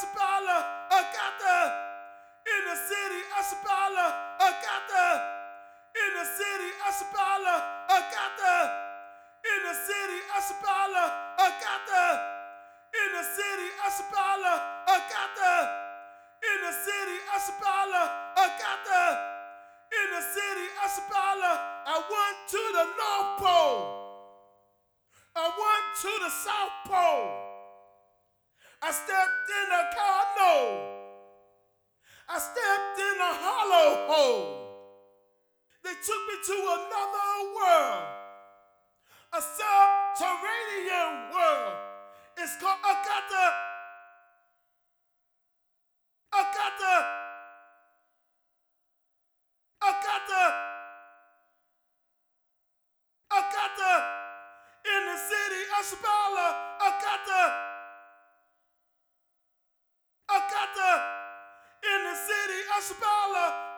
Ashbala, Agatha. In the city, Ashbala, Agatha. In the city, Ashbala, Agatha. In the city, Ashbala, Agatha. In the city, Ashbala, Agatha. In the city, Ashbala, Agatha. In the city, Ashbala, I went to the North Pole. I went to the South Pole. I stepped in a cardinal. I stepped in a hollow hole. They took me to another world, a subterranean world. It's called Agatha. Agatha. Agatha. Agatha. In the city, Ashbala, Agatha. Agatha. In the city, Ashbala,